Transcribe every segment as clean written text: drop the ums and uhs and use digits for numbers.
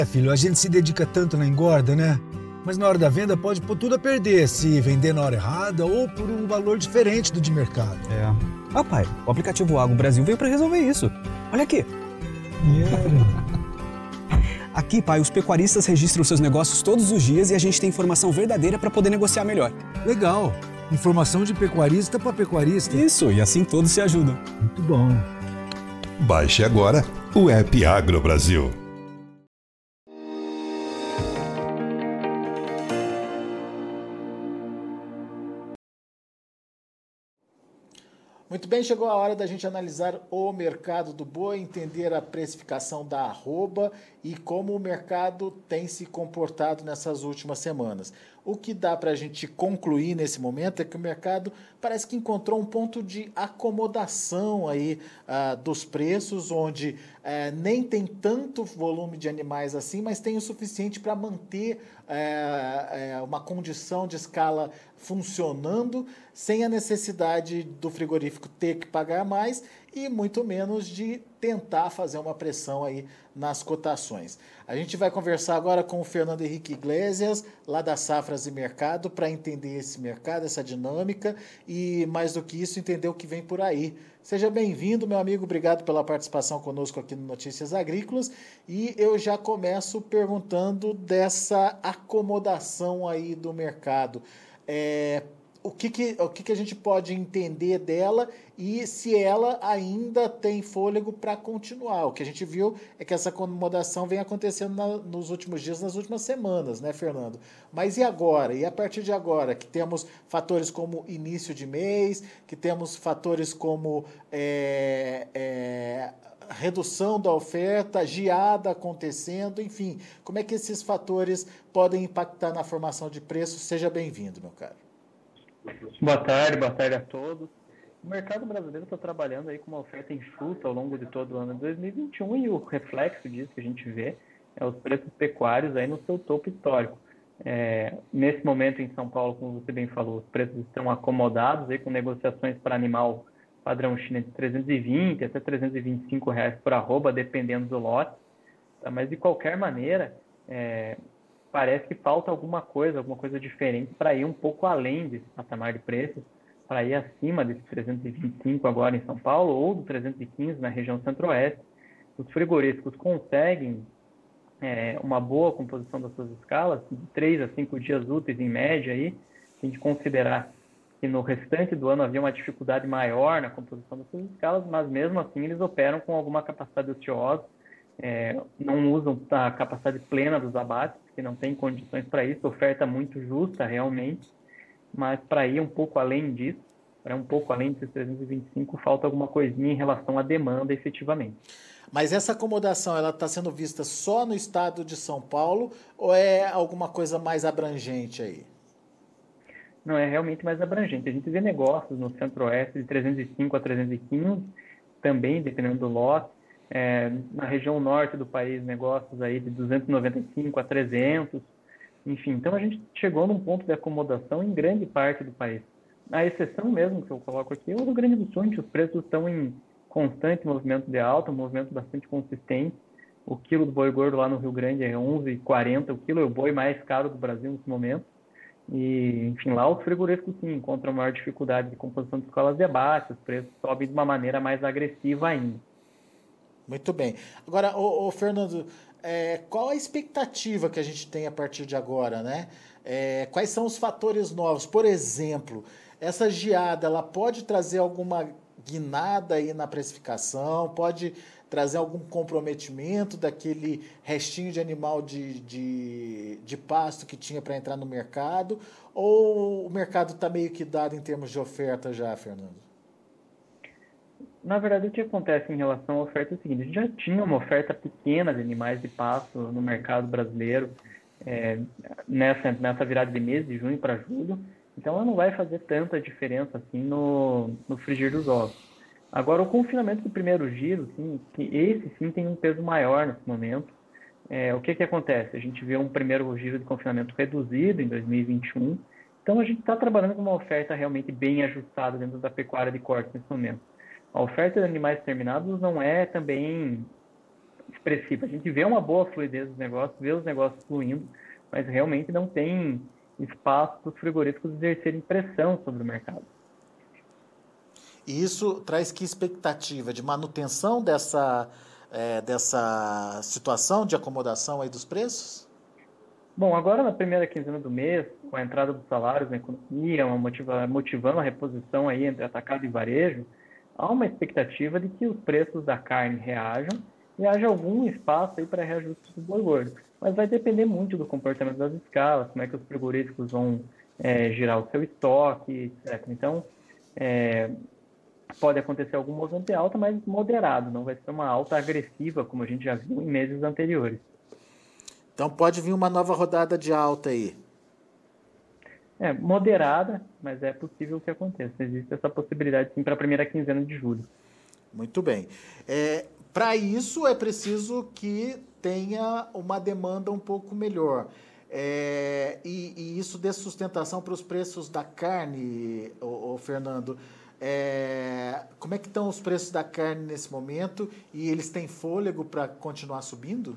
Filho, a gente se dedica tanto na engorda, né? Mas na hora da venda pode pôr tudo a perder se vender na hora errada ou por um valor diferente do de mercado. Ah, pai, o aplicativo Agro Brasil veio para resolver isso. Olha aqui. Aqui, pai, os pecuaristas registram seus negócios todos os dias e a gente tem informação verdadeira para poder negociar melhor. Legal. Informação de pecuarista para pecuarista. Isso, e assim todos se ajudam. Muito bom. Baixe agora o app Agro Brasil. Muito bem, chegou a hora da gente analisar o mercado do boi, entender a precificação da arroba e como o mercado tem se comportado nessas últimas semanas. O que dá para a gente concluir nesse momento é que o mercado parece que encontrou um ponto de acomodação aí dos preços, onde nem tem tanto volume de animais assim, mas tem o suficiente para manter uma condição de escala funcionando, sem a necessidade do frigorífico ter que pagar mais e muito menos de tentar fazer uma pressão aí nas cotações. A gente vai conversar agora com o Fernando Henrique Iglesias, lá da Safras e Mercado, para entender esse mercado, essa dinâmica e, mais do que isso, entender o que vem por aí. Seja bem-vindo, meu amigo, obrigado pela participação conosco aqui no Notícias Agrícolas, e eu já começo perguntando dessa acomodação aí do mercado. O que a gente pode entender dela e se ela ainda tem fôlego para continuar. O que a gente viu é que essa acomodação vem acontecendo nos últimos dias, nas últimas semanas, né, Fernando? Mas e agora? E a partir de agora, que temos fatores como início de mês, que temos fatores como redução da oferta, geada acontecendo, enfim, como é que esses fatores podem impactar na formação de preços? Seja bem-vindo, meu caro. Boa tarde a todos. O mercado brasileiro está trabalhando aí com uma oferta enxuta ao longo de todo o ano de 2021 e o reflexo disso que a gente vê é os preços pecuários aí no seu topo histórico. Nesse momento em São Paulo, como você bem falou, os preços estão acomodados aí com negociações para animal padrão China de R$320 até R$325 por arroba, dependendo do lote. Tá? Mas de qualquer maneira, parece que falta alguma coisa diferente para ir um pouco além desse patamar de preços, para ir acima desses 325 agora em São Paulo ou do 315 na região centro-oeste. Os frigoríficos conseguem uma boa composição das suas escalas, de 3 a 5 dias úteis em média, aí, se a gente considerar que no restante do ano havia uma dificuldade maior na composição das suas escalas, mas mesmo assim eles operam com alguma capacidade ociosa, não usam a capacidade plena dos abates, que não tem condições para isso, oferta muito justa realmente, mas para ir um pouco além disso, para um pouco além desses 325, falta alguma coisinha em relação à demanda efetivamente. Mas essa acomodação, ela está sendo vista só no estado de São Paulo ou é alguma coisa mais abrangente aí? Não, é realmente mais abrangente. A gente vê negócios no centro-oeste de 305 a 315, também dependendo do lote. Na região norte do país, negócios aí de 295 a 300, enfim. Então, a gente chegou num ponto de acomodação em grande parte do país. A exceção mesmo que eu coloco aqui é o Rio Grande do Sul, em que os preços estão em constante movimento de alta, um movimento bastante consistente. O quilo do boi gordo lá no Rio Grande é R$11,40 o quilo, é o boi mais caro do Brasil nesse momento. E, enfim, lá os frigoríficos sim encontram maior dificuldade de composição de escalas de abate, os preços sobem de uma maneira mais agressiva ainda. Muito bem. Agora, Fernando, qual a expectativa que a gente tem a partir de agora, né? Quais são os fatores novos? Por exemplo, essa geada, ela pode trazer alguma guinada aí na precificação, pode trazer algum comprometimento daquele restinho de animal de pasto que tinha para entrar no mercado, ou o mercado está meio que dado em termos de oferta já, Fernando? Na verdade, o que acontece em relação à oferta é o seguinte: a gente já tinha uma oferta pequena de animais de pasto no mercado brasileiro nessa virada de mês, de junho para julho, então ela não vai fazer tanta diferença assim no frigir dos ovos. Agora, o confinamento do primeiro giro, sim, que esse sim tem um peso maior nesse momento. O que acontece? A gente vê um primeiro giro de confinamento reduzido em 2021, então a gente está trabalhando com uma oferta realmente bem ajustada dentro da pecuária de corte nesse momento. A oferta de animais terminados não é também expressiva. A gente vê uma boa fluidez dos negócios, vê os negócios fluindo, mas realmente não tem espaço para os frigoríficos exercerem pressão sobre o mercado. E isso traz que expectativa de manutenção dessa situação de acomodação aí dos preços? Bom, agora na primeira quinzena do mês, com a entrada dos salários na economia, motivando a reposição aí entre atacado e varejo, há uma expectativa de que os preços da carne reajam e haja algum espaço aí para reajuste do boi gordo. Mas vai depender muito do comportamento das escalas, como é que os frigoríficos vão girar o seu estoque, etc. Então, pode acontecer algum movimento de alta, mas moderado, não vai ser uma alta agressiva, como a gente já viu em meses anteriores. Então pode vir uma nova rodada de alta aí. Moderada, mas é possível que aconteça. Existe essa possibilidade sim para a primeira quinzena de julho. Muito bem. Para isso é preciso que tenha uma demanda um pouco melhor. E isso dê sustentação para os preços da carne, Fernando. Como é que estão os preços da carne nesse momento e eles têm fôlego para continuar subindo?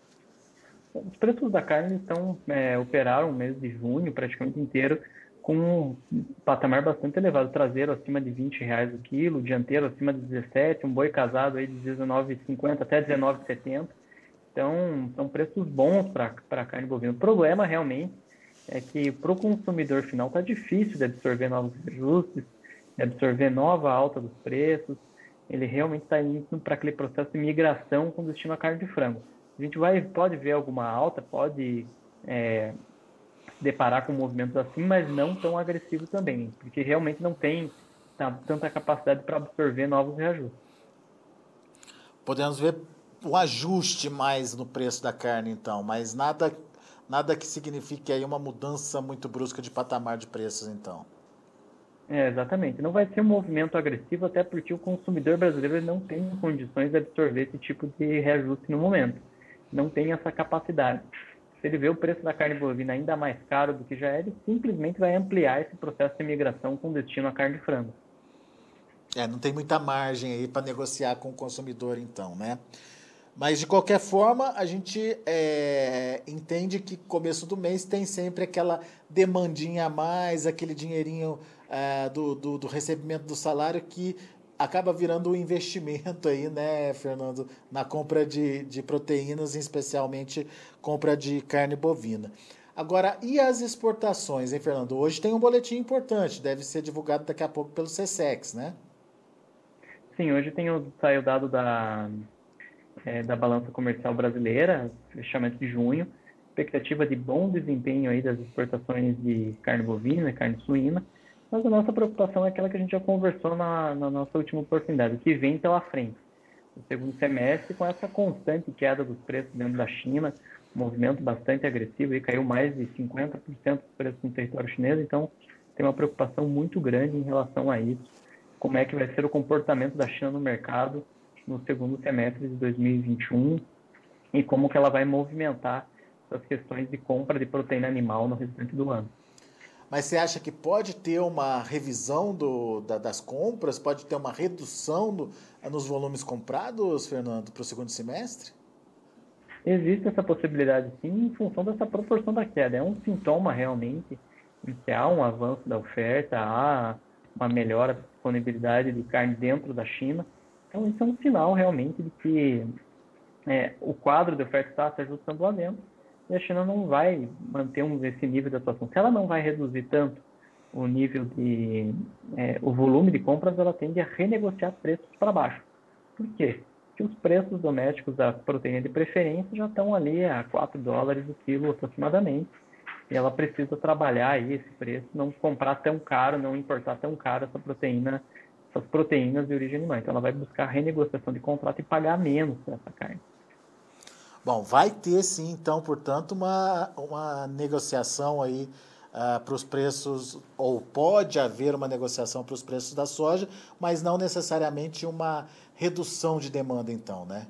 Os preços da carne operaram o mês de junho praticamente inteiro com um patamar bastante elevado, traseiro acima de R$20 o quilo, dianteiro acima de 17, um boi casado aí de R$19,50 até R$19,70. Então, são preços bons para a carne bovina. O problema realmente é que para o consumidor final está difícil de absorver novos ajustes, de absorver nova alta dos preços. Ele realmente está indo para aquele processo de migração com destino à carne de frango. A gente pode ver alguma alta, pode deparar com movimentos assim, mas não tão agressivos também, porque realmente não tem tanta capacidade para absorver novos reajustes. Podemos ver um ajuste mais no preço da carne, então, mas nada que signifique aí uma mudança muito brusca de patamar de preços, então. Exatamente. Não vai ser um movimento agressivo, até porque o consumidor brasileiro não tem condições de absorver esse tipo de reajuste no momento. Não tem essa capacidade. Se ele vê o preço da carne bovina ainda mais caro do que já é, ele simplesmente vai ampliar esse processo de migração com destino à carne de frango. Não tem muita margem aí para negociar com o consumidor, então, né? Mas, de qualquer forma, a gente entende que começo do mês tem sempre aquela demandinha a mais, aquele dinheirinho do recebimento do salário que acaba virando um investimento aí, né, Fernando, na compra de proteínas, especialmente compra de carne bovina. Agora, e as exportações, hein, Fernando? Hoje tem um boletim importante, deve ser divulgado daqui a pouco pelo SESEX, né? Sim, hoje saiu o dado da balança comercial brasileira, fechamento de junho, expectativa de bom desempenho aí das exportações de carne bovina, carne suína, mas a nossa preocupação é aquela que a gente já conversou na nossa última oportunidade, o que vem pela frente. O segundo semestre, com essa constante queda dos preços dentro da China, um movimento bastante agressivo, e caiu mais de 50% dos preços no território chinês, então tem uma preocupação muito grande em relação a isso, como é que vai ser o comportamento da China no mercado no segundo semestre de 2021 e como que ela vai movimentar essas questões de compra de proteína animal no restante do ano. Mas você acha que pode ter uma revisão das compras, pode ter uma redução nos volumes comprados, Fernando, para o segundo semestre? Existe essa possibilidade, sim, em função dessa proporção da queda. É um sintoma, realmente, em que há um avanço da oferta, há uma melhora da disponibilidade de carne dentro da China. Então, isso é um sinal, realmente, de que o quadro de oferta está se ajustando lá dentro e a China não vai manter esse nível de atuação. Se ela não vai reduzir tanto o nível o volume de compras, ela tende a renegociar preços para baixo. Por quê? Porque os preços domésticos da proteína de preferência já estão ali a $4 o quilo aproximadamente, e ela precisa trabalhar aí esse preço, não comprar tão caro, não importar tão caro essas proteínas de origem animal. Então ela vai buscar renegociação de contrato e pagar menos por essa carne. Bom, vai ter sim, então, portanto, uma negociação aí para os preços, ou pode haver uma negociação para os preços da soja, mas não necessariamente uma redução de demanda, então, né?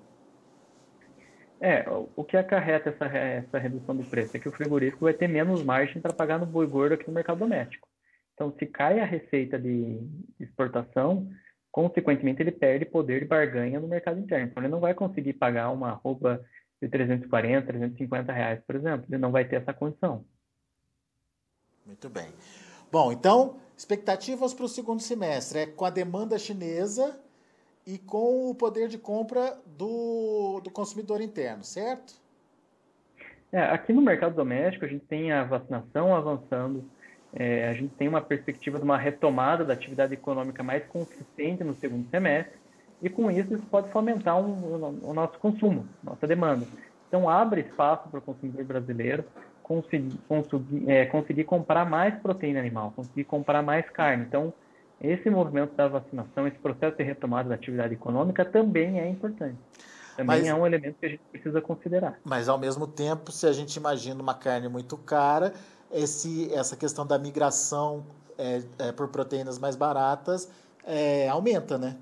O que acarreta essa redução do preço é que o frigorífico vai ter menos margem para pagar no boi gordo aqui no mercado doméstico. Então, se cai a receita de exportação, consequentemente ele perde poder de barganha no mercado interno. Então ele não vai conseguir pagar uma arroba de 340, 350 reais, por exemplo. Ele não vai ter essa condição. Muito bem. Bom, então, expectativas para o segundo semestre é com a demanda chinesa e com o poder de compra do consumidor interno, certo? Aqui no mercado doméstico, a gente tem a vacinação avançando, a gente tem uma perspectiva de uma retomada da atividade econômica mais consistente no segundo semestre, e com isso pode fomentar o nosso consumo, nossa demanda. Então, abre espaço para o consumidor brasileiro conseguir comprar mais proteína animal, conseguir comprar mais carne. Então, esse movimento da vacinação, esse processo de retomada da atividade econômica também é importante. Também é um elemento que a gente precisa considerar. Mas, ao mesmo tempo, se a gente imagina uma carne muito cara, essa questão da migração por proteínas mais baratas aumenta, né?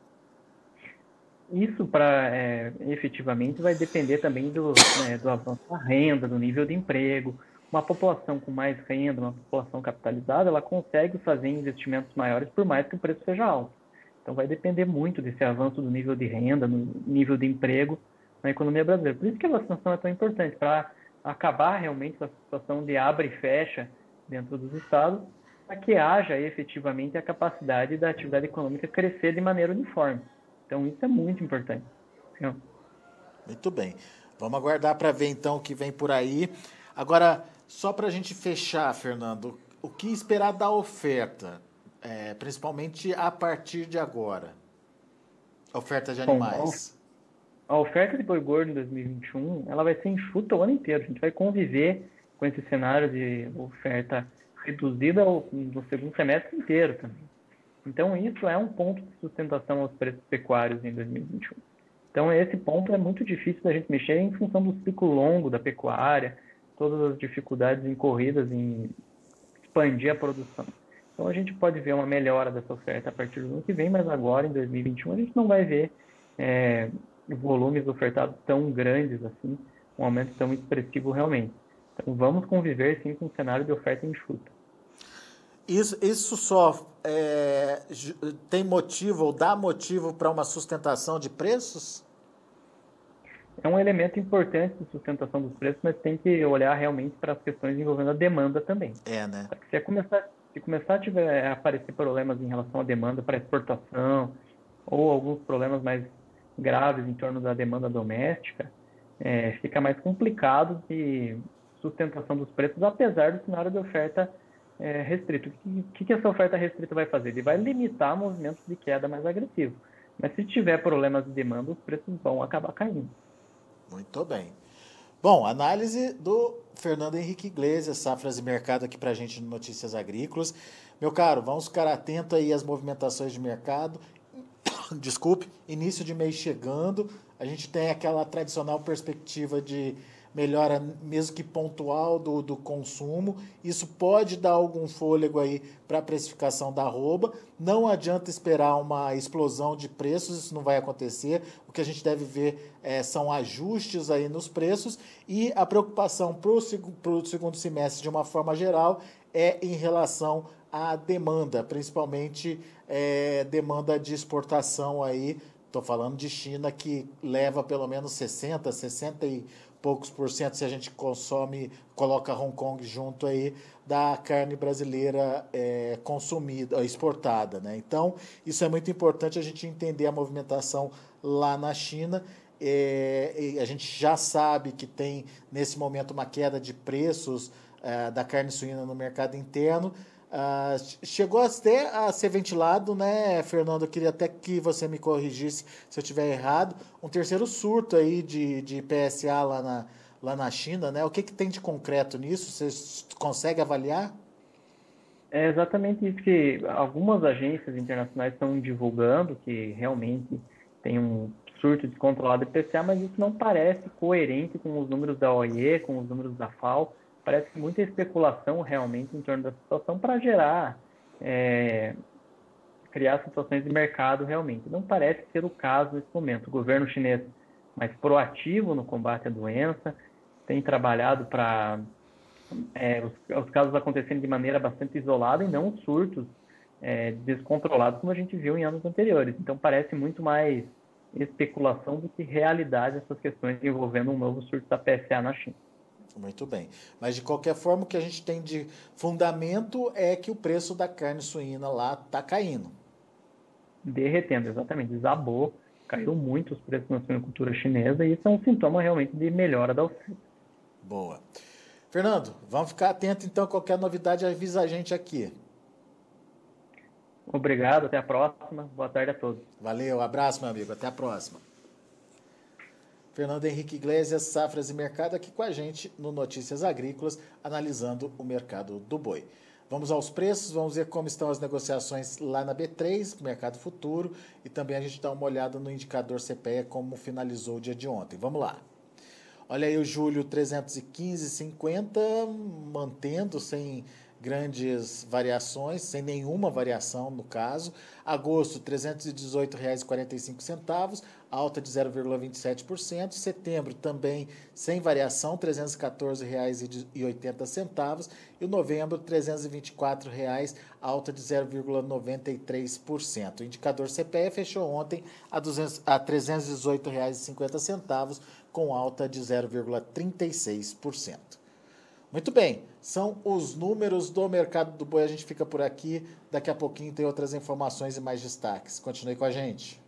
Isso, efetivamente, vai depender também do avanço da renda, do nível de emprego. Uma população com mais renda, uma população capitalizada, ela consegue fazer investimentos maiores por mais que o preço seja alto. Então, vai depender muito desse avanço do nível de renda, no nível de emprego na economia brasileira. Por isso que a vacinação é tão importante, para acabar realmente com a situação de abre e fecha dentro dos estados, para que haja efetivamente a capacidade da atividade econômica crescer de maneira uniforme. Então, isso é muito importante. Muito bem. Vamos aguardar para ver, então, o que vem por aí. Agora, só para a gente fechar, Fernando, o que esperar da oferta, principalmente a partir de agora? Oferta de animais. A oferta de boi gordo em 2021, ela vai ser enxuta o ano inteiro. A gente vai conviver com esse cenário de oferta reduzida no segundo semestre inteiro também. Então, isso é um ponto de sustentação aos preços pecuários em 2021. Então, esse ponto é muito difícil da gente mexer em função do ciclo longo da pecuária, todas as dificuldades incorridas em expandir a produção. Então, a gente pode ver uma melhora dessa oferta a partir do ano que vem, mas agora, em 2021, a gente não vai ver volumes ofertados tão grandes assim, um aumento tão expressivo realmente. Então, vamos conviver, sim, com um cenário de oferta enxuta. Isso só tem motivo ou dá motivo para uma sustentação de preços? É um elemento importante de sustentação dos preços, mas tem que olhar realmente para as questões envolvendo a demanda também. Né? Se começar a aparecer problemas em relação à demanda para exportação ou alguns problemas mais graves em torno da demanda doméstica, fica mais complicado de sustentação dos preços, apesar do cenário de oferta restrito. O que essa oferta restrita vai fazer? Ele vai limitar movimentos de queda mais agressivos. Mas se tiver problemas de demanda, os preços vão acabar caindo. Muito bem. Bom, análise do Fernando Henrique Iglesias, Safras e Mercado aqui para a gente no Notícias Agrícolas. Meu caro, vamos ficar atento aí às movimentações de mercado. Desculpe, início de mês chegando. A gente tem aquela tradicional perspectiva de melhora, mesmo que pontual, do consumo. Isso pode dar algum fôlego aí para a precificação da arroba. Não adianta esperar uma explosão de preços, isso não vai acontecer. O que a gente deve ver são ajustes aí nos preços, e a preocupação para o segundo semestre, de uma forma geral, é em relação à demanda, principalmente demanda de exportação aí. Estou falando de China, que leva pelo menos 60 e poucos por cento, se a gente coloca Hong Kong junto aí, da carne brasileira consumida, exportada, né? Então, isso é muito importante a gente entender a movimentação lá na China. A gente já sabe que tem, nesse momento, uma queda de preços da carne suína no mercado interno. Chegou até a ser ventilado, né, Fernando? Eu queria até que você me corrigisse se eu estiver errado. Um terceiro surto aí de PSA lá na China, né? O que tem de concreto nisso? Você consegue avaliar? É exatamente isso que algumas agências internacionais estão divulgando, que realmente tem um surto descontrolado de PSA, mas isso não parece coerente com os números da OIE, com os números da FAO. Parece muita especulação realmente em torno da situação para criar situações de mercado realmente. Não parece ser o caso nesse momento. O governo chinês mais proativo no combate à doença, tem trabalhado para os casos acontecerem de maneira bastante isolada e não surtos descontrolados como a gente viu em anos anteriores. Então parece muito mais especulação do que realidade essas questões envolvendo um novo surto da PSA na China. Muito bem. Mas, de qualquer forma, o que a gente tem de fundamento é que o preço da carne suína lá está caindo. Derretendo, exatamente. Desabou, caiu muito os preços na suinocultura chinesa e isso é um sintoma realmente de melhora da oferta. Boa. Fernando, vamos ficar atento, então, a qualquer novidade, avisa a gente aqui. Obrigado, até a próxima. Boa tarde a todos. Valeu, abraço, meu amigo. Até a próxima. Fernando Henrique Iglesias, Safras e Mercado, aqui com a gente no Notícias Agrícolas, analisando o mercado do boi. Vamos aos preços, vamos ver como estão as negociações lá na B3, mercado futuro, e também a gente dá uma olhada no indicador CPEA, como finalizou o dia de ontem. Vamos lá. Olha aí o julho 315,50, mantendo sem grandes variações, sem nenhuma variação no caso. Agosto, R$ 318,45, alta de 0,27%. Setembro, também sem variação, R$ 314,80. E o novembro, R$ 324,00, alta de 0,93%. O indicador CPE fechou ontem a R$ 318,50, com alta de 0,36%. Muito bem, são os números do mercado do boi. A gente fica por aqui. Daqui a pouquinho tem outras informações e mais destaques. Continue com a gente.